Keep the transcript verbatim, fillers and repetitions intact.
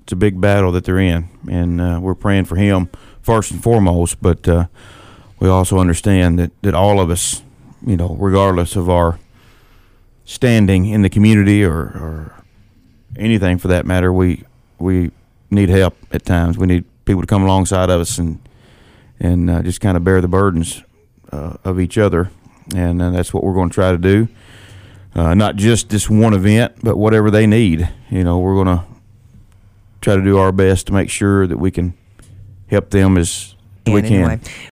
it's a big battle that they're in, and uh, we're praying for him first and foremost. But uh, we also understand that, that all of us, you know, regardless of our standing in the community or, or anything for that matter, we we need help at times. We need people to come alongside of us and and uh, just kind of bear the burdens uh, of each other, and uh, that's what we're going to try to do. Uh, not just this one event, but whatever they need. You know, we're going to try to do our best to make sure that we can help them as we can. Anyway,